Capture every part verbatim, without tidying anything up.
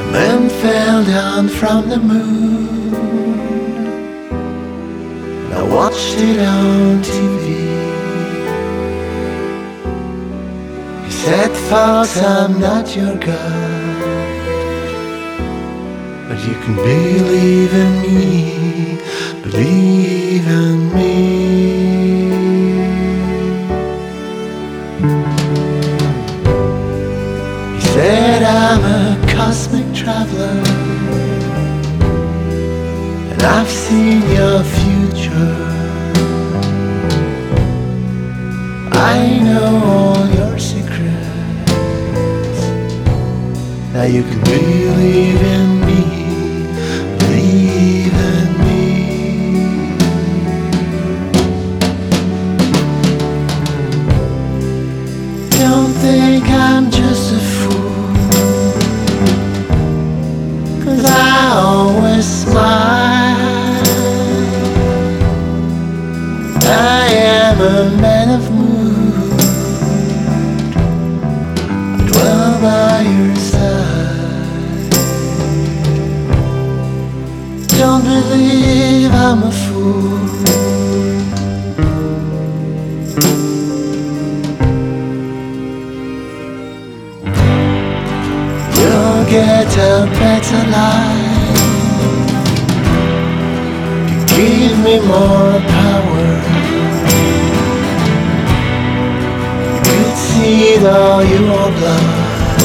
Man fell down from the moon. I watched it on T V. He said, "Fox, I'm not your God, but you can believe in me, believe in me." He said, "I'm a cosmic traveler, and I've seen your future. I know all your secrets. Now you can believe in me, believe in me." Don't think I'm just a fool, 'cause I always smile. I am a man of mood. I dwell by your side. Don't believe I'm a fool. You'll get a better life. You give me more power. See though you are blind,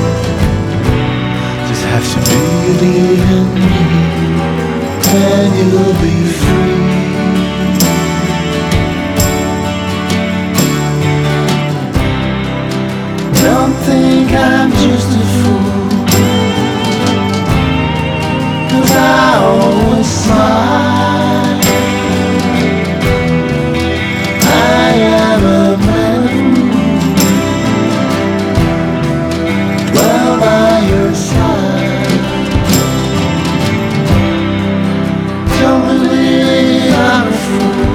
just have to believe in me, and you'll be free. Don't think I'm just a fool, 'cause I always smile. I am a man of mood, dwell by your side. Don't believe I'm a fool.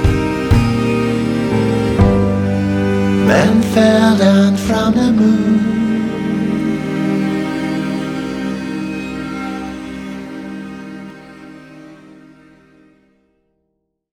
Man fell down from the moon.